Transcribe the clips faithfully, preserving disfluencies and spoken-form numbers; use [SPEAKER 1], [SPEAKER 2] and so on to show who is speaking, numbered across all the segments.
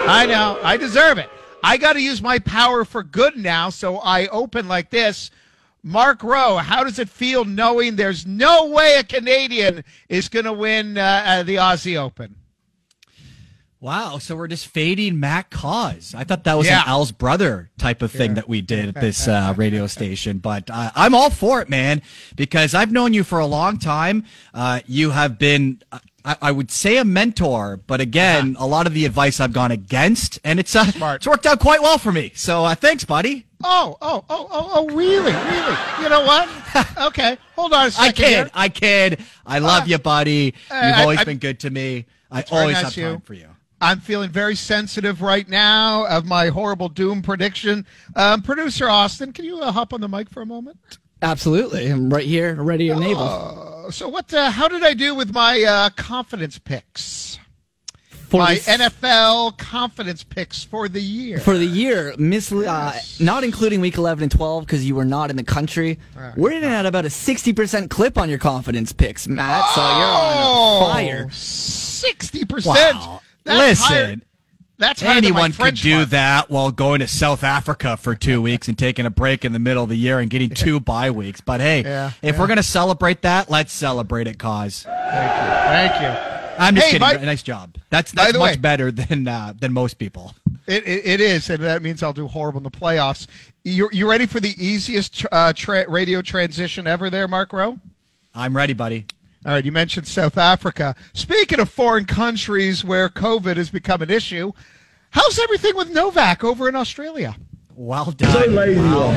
[SPEAKER 1] I know. I deserve it. I got to use my power for good now, so I open like this. Mark Rowe, how does it feel knowing there's no way a Canadian is going to win uh, uh, the Aussie Open?
[SPEAKER 2] Wow, so we're just fading Matt Cause. I thought that was
[SPEAKER 1] Yeah.
[SPEAKER 2] an Al's brother type of thing
[SPEAKER 1] Yeah.
[SPEAKER 2] that we did at this uh, radio station. But uh, I'm all for it, man, because I've known you for a long time. Uh, you have been, I, I would say, a mentor. But again, uh-huh. a lot of the advice I've gone against, and it's, uh, it's worked out quite well for me. So uh, thanks, buddy.
[SPEAKER 1] Oh, oh, oh, oh, oh, really, really? You know what? Okay, hold on a second.
[SPEAKER 2] I kid,
[SPEAKER 1] here.
[SPEAKER 2] I kid. I love uh, you, buddy. You've
[SPEAKER 1] I,
[SPEAKER 2] always
[SPEAKER 1] I,
[SPEAKER 2] been good to me. I
[SPEAKER 1] nice
[SPEAKER 2] always have
[SPEAKER 1] you.
[SPEAKER 2] time for you.
[SPEAKER 1] I'm feeling very sensitive right now of my horrible doom prediction. Um, Producer Austin, can you uh, hop on the mic for a moment?
[SPEAKER 3] Absolutely. I'm right here, ready to enable.
[SPEAKER 1] Uh, so what? Uh, how did I do with my uh, confidence picks?
[SPEAKER 3] For
[SPEAKER 1] my
[SPEAKER 3] this,
[SPEAKER 1] N F L confidence picks for the year.
[SPEAKER 3] For the year, miss,
[SPEAKER 1] yes.
[SPEAKER 3] uh, not including week eleven and twelve because you were not in the country. Right. We're in at about a sixty percent clip on your confidence picks, Matt.
[SPEAKER 1] Oh,
[SPEAKER 3] so you're on fire.
[SPEAKER 1] sixty percent.
[SPEAKER 2] Wow.
[SPEAKER 1] That's
[SPEAKER 2] Listen,
[SPEAKER 1] higher. That's
[SPEAKER 2] anyone could do
[SPEAKER 1] mark.
[SPEAKER 2] that while going to South Africa for two weeks and taking a break in the middle of the year and getting two bye weeks. But hey,
[SPEAKER 1] yeah,
[SPEAKER 2] if
[SPEAKER 1] yeah.
[SPEAKER 2] we're going to celebrate that, let's celebrate it, Cause.
[SPEAKER 1] Thank you. Thank you.
[SPEAKER 2] I'm just
[SPEAKER 1] hey,
[SPEAKER 2] kidding.
[SPEAKER 1] by,
[SPEAKER 2] nice job. That's that's much
[SPEAKER 1] way,
[SPEAKER 2] better than uh, than most people.
[SPEAKER 1] It, it it is, and that means I'll do horrible in the playoffs. You you ready for the easiest uh, tra- radio transition ever there, Mark Rowe?
[SPEAKER 2] I'm ready, buddy.
[SPEAKER 1] All right, you mentioned South Africa. Speaking of foreign countries where COVID has become an issue, how's everything with Novak over in Australia?
[SPEAKER 2] Well done.
[SPEAKER 4] So lazy
[SPEAKER 2] wow.
[SPEAKER 4] you are.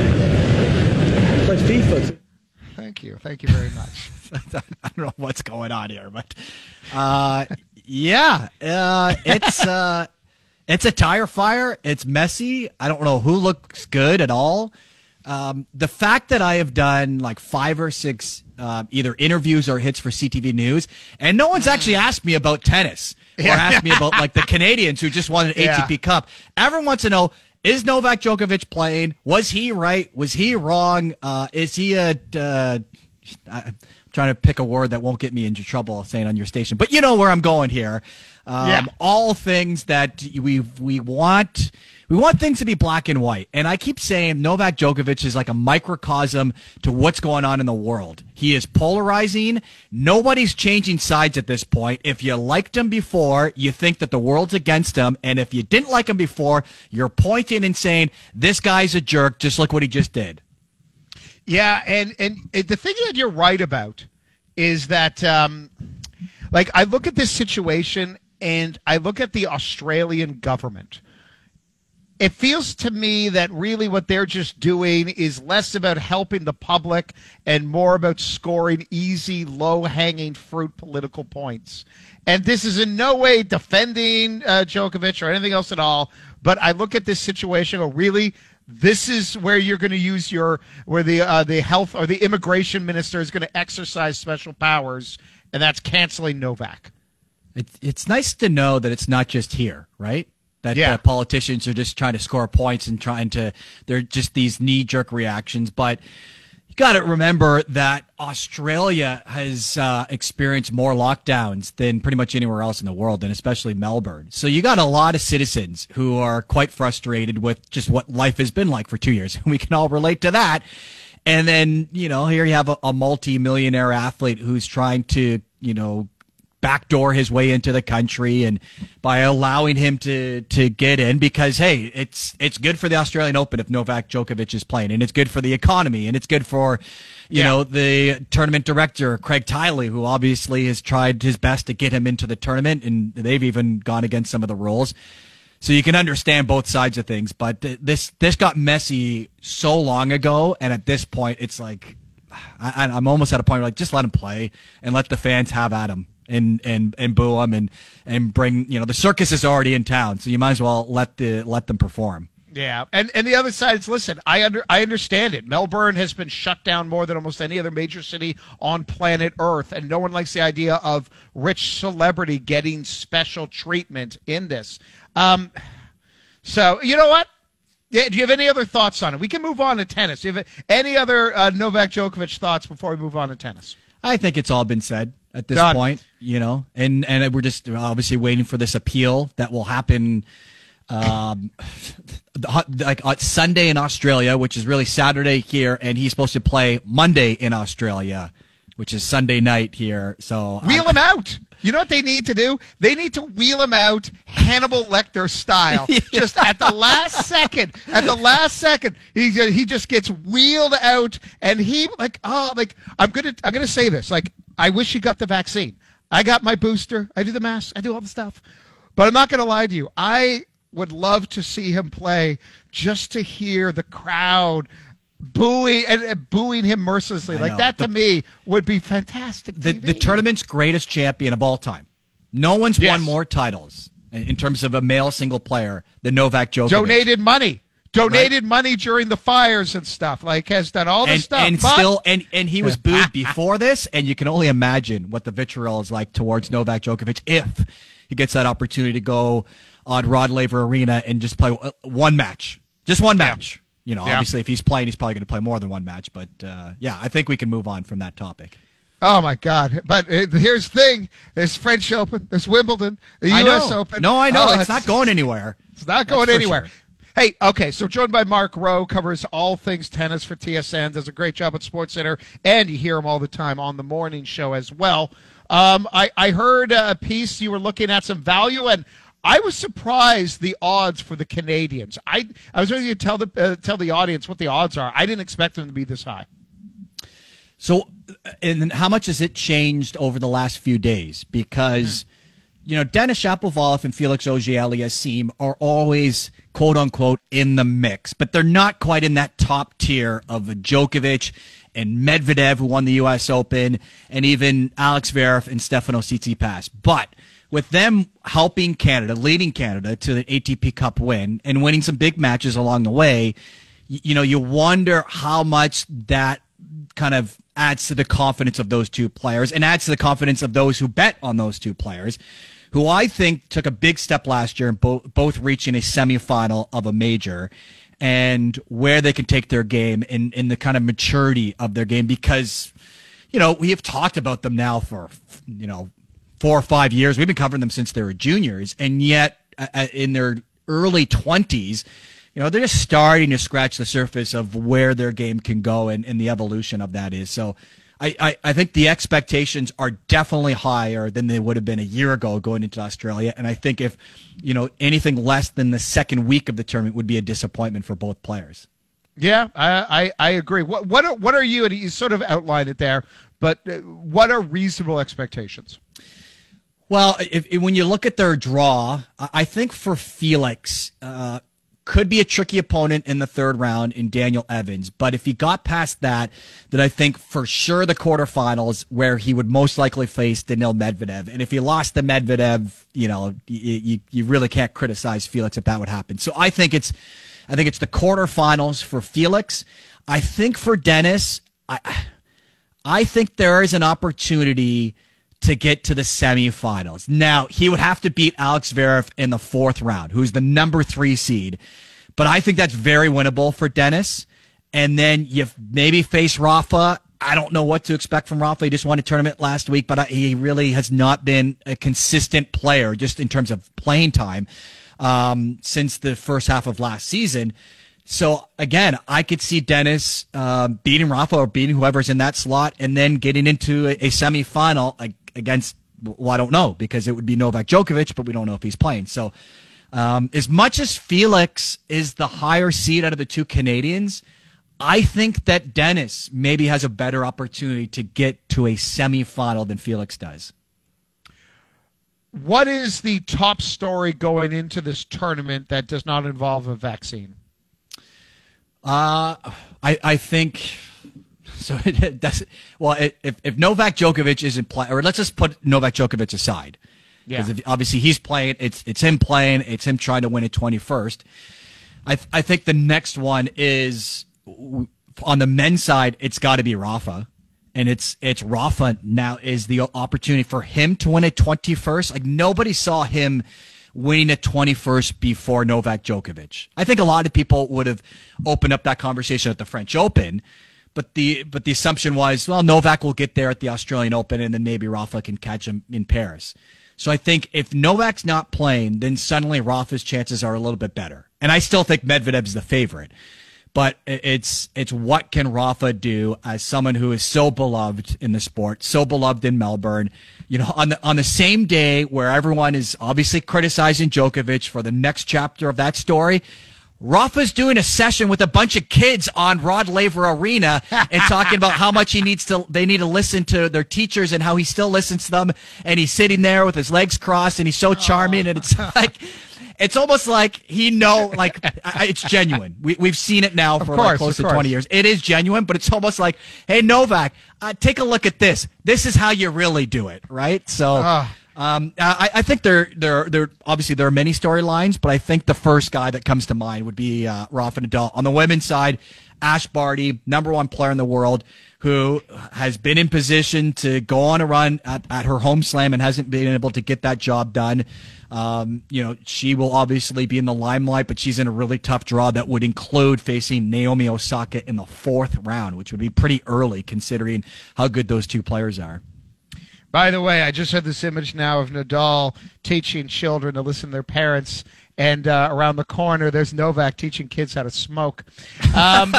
[SPEAKER 4] Play FIFA.
[SPEAKER 1] Thank you. Thank you very much.
[SPEAKER 2] I don't know what's going on here, but uh, yeah, uh, it's uh, it's a tire fire. It's messy. I don't know who looks good at all. Um, the fact that I have done like five or six uh, either interviews or hits for C T V News, and no one's actually asked me about tennis or asked me about like the Canadians who just won an
[SPEAKER 1] yeah.
[SPEAKER 2] A T P Cup. Everyone wants to know, is Novak Djokovic playing? Was he right? Was he wrong? Uh, is he a... Uh, I'm trying to pick a word that won't get me into trouble saying on your station, but you know where I'm going here. Um,
[SPEAKER 1] yeah.
[SPEAKER 2] All things that we we want... We want things to be black and white. And I keep saying Novak Djokovic is like a microcosm to what's going on in the world. He is polarizing. Nobody's changing sides at this point. If you liked him before, you think that the world's against him. And if you didn't like him before, you're pointing and saying, this guy's a jerk. Just look what he just did.
[SPEAKER 1] Yeah, and, and the thing that you're right about is that, um, like, I look at this situation and I look at the Australian government. It feels to me that really what they're just doing is less about helping the public and more about scoring easy, low-hanging fruit political points. And this is in no way defending uh, Djokovic or anything else at all, but I look at this situation and go, really, this is where you're going to use your, where the uh, the health or the immigration minister is going to exercise special powers, and that's canceling Novak.
[SPEAKER 2] It's, it's nice to know that it's not just here, right? That
[SPEAKER 1] yeah.
[SPEAKER 2] uh, politicians are just trying to score points and trying to, they're just these knee-jerk reactions. But you got to remember that Australia has uh, experienced more lockdowns than pretty much anywhere else in the world, and especially Melbourne. So you got a lot of citizens who are quite frustrated with just what life has been like for two years. We can all relate to that. And then, you know, here you have a, a multi-millionaire athlete who's trying to, you know, backdoor his way into the country, and by allowing him to to get in, because hey, it's it's good for the Australian Open if Novak Djokovic is playing, and it's good for the economy, and it's good for you yeah. know the tournament director Craig Tiley, who obviously has tried his best to get him into the tournament, and they've even gone against some of the rules. So you can understand both sides of things, but th- this this got messy so long ago, and at this point, it's like I, I'm almost at a point where like just let him play and let the fans have at him. And, and and boo them and and bring, you know, the circus is already in town, so you might as well let the let them perform.
[SPEAKER 1] Yeah, and and the other side is, listen, I under I understand it. Melbourne has been shut down more than almost any other major city on planet Earth, and no one likes the idea of rich celebrity getting special treatment in this. Um, so you know what? Yeah, do you have any other thoughts on it? We can move on to tennis. Do you have any other uh, Novak Djokovic thoughts before we move on to tennis?
[SPEAKER 2] I think it's all been said at this
[SPEAKER 1] Done.
[SPEAKER 2] point, you know, and, and we're just obviously waiting for this appeal that will happen. Um, the- like uh, Sunday in Australia, which is really Saturday here, and he's supposed to play Monday in Australia, which is Sunday night here. So
[SPEAKER 1] Wheel him out. You know what they need to do? They need to wheel him out Hannibal Lecter style. Just at the last second, at the last second, he he just gets wheeled out, and he like oh like I'm gonna I'm gonna say this like I wish he got the vaccine. I got my booster. I do the mask. I do all the stuff, but I'm not gonna lie to you. I would love to see him play just to hear the crowd booing and, and booing him mercilessly.
[SPEAKER 2] I
[SPEAKER 1] Like
[SPEAKER 2] know.
[SPEAKER 1] that to
[SPEAKER 2] The-
[SPEAKER 1] me would be fantastic.
[SPEAKER 2] the,
[SPEAKER 1] T V.
[SPEAKER 2] the tournament's greatest champion of all time. No one's
[SPEAKER 1] Yes.
[SPEAKER 2] won more titles in in terms of a male single player than Novak Djokovic.
[SPEAKER 1] donated money, donated money during the fires and stuff. Like has done all this
[SPEAKER 2] and,
[SPEAKER 1] stuff,
[SPEAKER 2] and
[SPEAKER 1] but
[SPEAKER 2] still, and, and he was booed before this, and you can only imagine what the vitriol is like towards Novak Djokovic if he gets that opportunity to go on Rod Laver Arena and just play uh, one match, just one match. You know,
[SPEAKER 1] Yeah.
[SPEAKER 2] obviously, if he's playing, he's probably going to play more than one match. But uh, yeah, I think we can move on from that topic.
[SPEAKER 1] oh my God! But uh, here's the thing: there's French Open, there's Wimbledon, the
[SPEAKER 2] I
[SPEAKER 1] U S
[SPEAKER 2] know.
[SPEAKER 1] Open.
[SPEAKER 2] No, I know
[SPEAKER 1] Oh,
[SPEAKER 2] it's not going anywhere.
[SPEAKER 1] It's not going
[SPEAKER 2] That's for
[SPEAKER 1] anywhere.
[SPEAKER 2] sure.
[SPEAKER 1] Hey, okay, so joined by Mark Rowe, covers all things tennis for T S N, does a great job at SportsCenter, and you hear him all the time on the morning show as well. Um, I, I heard a piece you were looking at some value, and I was surprised the odds for the Canadians. I I was ready to tell the uh, tell the audience what the odds are. I didn't expect them to be this high.
[SPEAKER 2] So, and then how much has it changed over the last few days? Because, you know, Denis Shapovalov and Felix Auger-Aliassime are always, quote unquote, in the mix, but they're not quite in that top tier of Djokovic and Medvedev, who won the U S Open, and even Alex Zverev and Stefano Tsitsipas. But with them helping Canada, leading Canada to the A T P Cup win and winning some big matches along the way, you, you know, you wonder how much that kind of adds to the confidence of those two players and adds to the confidence of those who bet on those two players, who I think took a big step last year in bo- both reaching a semifinal of a major, and where they can take their game in, in the kind of maturity of their game. Because, you know, we have talked about them now for, you know, four or five years. We've been covering them since they were juniors, and yet uh, in their early twenties, you know, they're just starting to scratch the surface of where their game can go and, and the evolution of that is. So I, I, I think the expectations are definitely higher than they would have been a year ago going into Australia. And I think if, you know, anything less than the second week of the tournament would be a disappointment for both players.
[SPEAKER 1] Yeah, I, I, I agree. What what are, what are you, and you sort of outlined it there, but uh, what are reasonable expectations?
[SPEAKER 2] Well, if, if, when you look at their draw, I I think for Felix, uh, could be a tricky opponent in the third round in Daniel Evans. But if he got past that, then I think for sure the quarterfinals where he would most likely face Daniil Medvedev. And if he lost to Medvedev, you know, you, you, you really can't criticize Felix if that would happen. So I think it's, I think it's the quarterfinals for Felix. I think for Dennis, I, I think there is an opportunity to get to the semifinals. Now, he would have to beat Alex Zverev in the fourth round, who's the number three seed. But I think that's very winnable for Dennis. And then you maybe face Rafa. I don't know what to expect from Rafa. He just won a tournament last week, but he really has not been a consistent player just in terms of playing time um, since the first half of last season. So, again, I could see Dennis uh, beating Rafa or beating whoever's in that slot and then getting into a, a semifinal against, well, I don't know, because it would be Novak Djokovic, but we don't know if he's playing. So, um, as much as Felix is the higher seed out of the two Canadians, I think that Dennis maybe has a better opportunity to get to a semifinal than Felix does.
[SPEAKER 1] What is the top story going into this tournament that does not involve a vaccine?
[SPEAKER 2] Uh, I I think so. It does, well, if if Novak Djokovic isn't playing, or let's just put Novak Djokovic aside, because
[SPEAKER 1] Yeah.
[SPEAKER 2] obviously he's playing. It's it's him playing. It's him trying to win at twenty-first. I I think the next one is on the men's side. It's got to be Rafa, and it's it's Rafa now is the opportunity for him to win at twenty-first. Like nobody saw him winning at twenty-first before Novak Djokovic. I think a lot of people would have opened up that conversation at the French Open, but the but the assumption was, well, Novak will get there at the Australian Open, and then maybe Rafa can catch him in Paris. So I think if Novak's not playing, then suddenly Rafa's chances are a little bit better. And I still think Medvedev's the favorite. But it's it's what can Rafa do as someone who is so beloved in the sport, so beloved in Melbourne. You know, on the on the same day where everyone is obviously criticizing Djokovic for the next chapter of that story, Rafa's doing a session with a bunch of kids on Rod Laver Arena and talking about how much he needs to, they need to listen to their teachers and how he still listens to them. And he's sitting there with his legs crossed and he's so charming. And it's like, it's almost like he know, like I- it's genuine. We, we've seen it now for
[SPEAKER 1] course,
[SPEAKER 2] like close
[SPEAKER 1] of
[SPEAKER 2] to twenty
[SPEAKER 1] course.
[SPEAKER 2] years. It is genuine, but it's almost like, hey, Novak, uh, take a look at this. This is how you really do it, right? So,
[SPEAKER 1] Ah.
[SPEAKER 2] um, I, I think there, there, there. Obviously, there are many storylines, but I think the first guy that comes to mind would be uh, Rafa Nadal. On the women's side, Ash Barty, number one player in the world, who has been in position to go on a run at, at her home slam and hasn't been able to get that job done. Um, you know, she will obviously be in the limelight, but she's in a really tough draw that would include facing Naomi Osaka in the fourth round, which would be pretty early considering how good those two players are.
[SPEAKER 1] By the way, I just had this image now of Nadal teaching children to listen to their parents, and uh, around the corner, there's Novak teaching kids how to smoke. Um,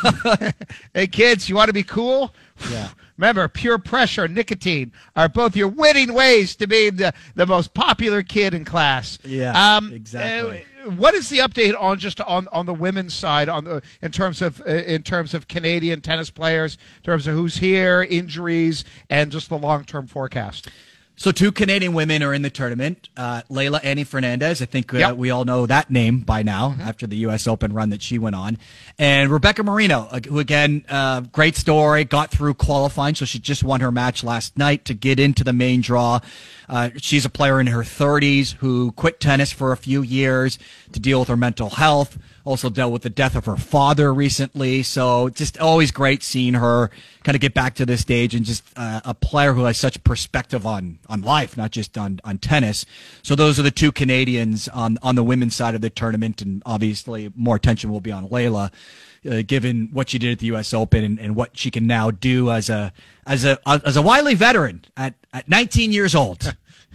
[SPEAKER 1] hey, kids, you want to be cool?
[SPEAKER 2] Yeah.
[SPEAKER 1] Remember, pure pressure and nicotine are both your winning ways to be the, the most popular kid in class.
[SPEAKER 2] Yeah,
[SPEAKER 1] um,
[SPEAKER 2] exactly.
[SPEAKER 1] uh, what is the update on just on, on the women's side on the in terms of uh, in terms of Canadian tennis players, in terms of who's here, injuries, and just the long term forecast?
[SPEAKER 2] So two Canadian women are in the tournament. Uh, Leila Annie Fernandez, I think uh,
[SPEAKER 1] Yep.
[SPEAKER 2] we all know that name by now
[SPEAKER 1] Mm-hmm.
[SPEAKER 2] after the U S Open run that she went on. And Rebecca Marino, uh, who again, uh, great story, got through qualifying. So she just won her match last night to get into the main draw. Uh, she's a player in her thirties who quit tennis for a few years to deal with her mental health. Also dealt with the death of her father recently. So just always great seeing her kind of get back to this stage and just uh, a player who has such perspective on, on life, not just on, on tennis. So those are the two Canadians on, on the women's side of the tournament. And obviously more attention will be on Leila, uh, given what she did at the U S Open and, and what she can now do as a, as a, as a wily veteran at, at nineteen years old.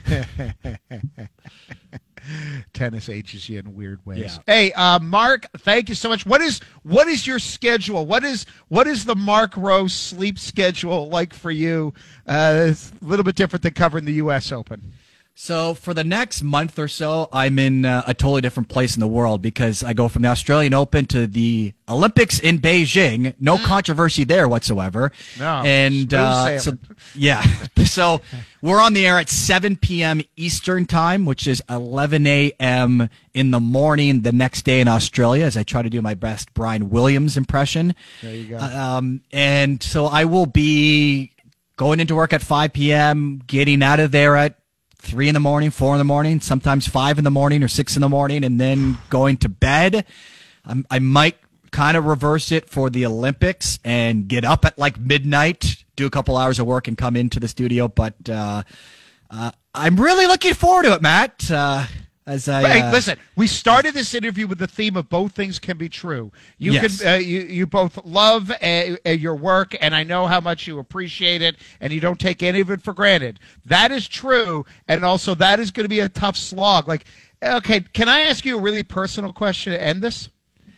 [SPEAKER 1] Tennis ages you in weird ways.
[SPEAKER 2] Yeah.
[SPEAKER 1] Hey, uh, Mark, thank you so much. What is what is your schedule? What is what is the Mark Rose sleep schedule like for you? Uh, it's a little bit different than covering the U S Open.
[SPEAKER 2] So for the next month or so, I'm in uh, a totally different place in the world because I go from the Australian Open to the Olympics in Beijing. No controversy there whatsoever.
[SPEAKER 1] No,
[SPEAKER 2] and
[SPEAKER 1] smooth
[SPEAKER 2] uh, so
[SPEAKER 1] sailing.
[SPEAKER 2] yeah, so we're on the air at seven p.m. Eastern time, which is eleven a.m. in the morning the next day in Australia. As I try to do my best Brian Williams impression.
[SPEAKER 1] There you go.
[SPEAKER 2] Um, and so I will be going into work at five p.m., getting out of there at three in the morning, four in the morning, sometimes five in the morning or six in the morning, and then going to bed. I'm, I might kind of reverse it for the Olympics and get up at like midnight, do a couple hours of work, and come into the studio. But uh, uh, I'm really looking forward to it, Matt. Uh, as I
[SPEAKER 1] Hey,
[SPEAKER 2] uh,
[SPEAKER 1] listen, we started this interview with the theme of both things can be true. You
[SPEAKER 2] Yes.
[SPEAKER 1] can, uh, you you both love uh, uh, your work, and I know how much you appreciate it, and you don't take any of it for granted. That is true, and also that is going to be a tough slog. Like, okay, can I ask you a really personal question to end this?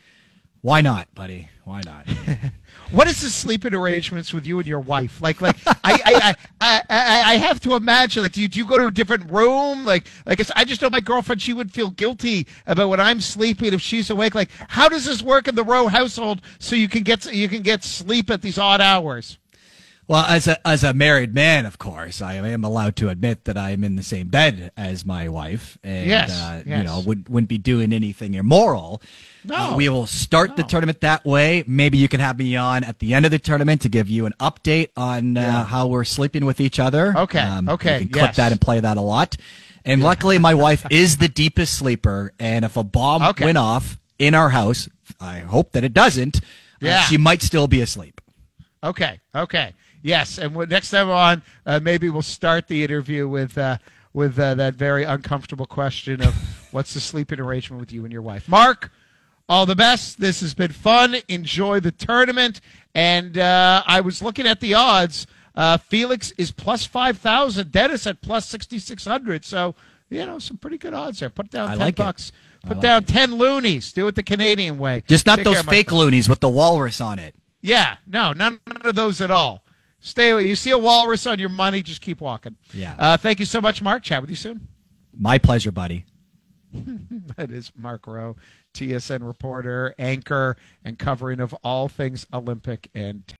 [SPEAKER 2] why not, buddy? Why not?
[SPEAKER 1] What is the sleeping arrangements with you and your wife? Like, like I, I, I, I, I have to imagine. Like, do you, do you go to a different room? Like, like it's, I just know my girlfriend. She would feel guilty about when I'm sleeping if she's awake. Like, how does this work in the Rowe household so you can get you can get sleep at these odd hours?
[SPEAKER 2] Well, as a as a married man, of course, I am allowed to admit that I am in the same bed as my wife, and
[SPEAKER 1] Yes,
[SPEAKER 2] uh,
[SPEAKER 1] yes.
[SPEAKER 2] you know, wouldn't wouldn't be doing anything immoral.
[SPEAKER 1] No.
[SPEAKER 2] Uh, we will start the
[SPEAKER 1] No.
[SPEAKER 2] tournament that way. Maybe you can have me on at the end of the tournament to give you an update on uh,
[SPEAKER 1] Yeah.
[SPEAKER 2] how we're sleeping with each other.
[SPEAKER 1] Okay,
[SPEAKER 2] Um,
[SPEAKER 1] okay,
[SPEAKER 2] You can clip
[SPEAKER 1] yes.
[SPEAKER 2] that and play that a lot. And luckily, my wife is the deepest sleeper, and if a bomb
[SPEAKER 1] Okay.
[SPEAKER 2] went off in our house, I hope that it doesn't. uh,
[SPEAKER 1] Yeah.
[SPEAKER 2] she might still be asleep.
[SPEAKER 1] Okay, okay, yes. And when, next time on, uh, maybe we'll start the interview with uh, with uh, that very uncomfortable question of what's the sleeping arrangement with you and your wife. Mark, all the best. This has been fun. Enjoy the tournament. And uh, I was looking at the odds. Uh, Felix is plus five thousand. Dennis at plus sixty-six hundred. So, you know, some pretty good odds there. Put down
[SPEAKER 2] I
[SPEAKER 1] ten
[SPEAKER 2] like it.
[SPEAKER 1] bucks. Put
[SPEAKER 2] like
[SPEAKER 1] down ten loonies. Do it the Canadian way.
[SPEAKER 2] Just not
[SPEAKER 1] Take
[SPEAKER 2] those
[SPEAKER 1] care, my
[SPEAKER 2] fake
[SPEAKER 1] friend.
[SPEAKER 2] loonies with the walrus on it.
[SPEAKER 1] Yeah, no, none, none of those at all. Stay away. You see a walrus on your money, just keep walking.
[SPEAKER 2] Yeah.
[SPEAKER 1] Uh, thank you so much, Mark. Chat with you soon.
[SPEAKER 2] My pleasure, buddy.
[SPEAKER 1] That is Mark Rowe, T S N reporter, anchor, and covering of all things Olympic and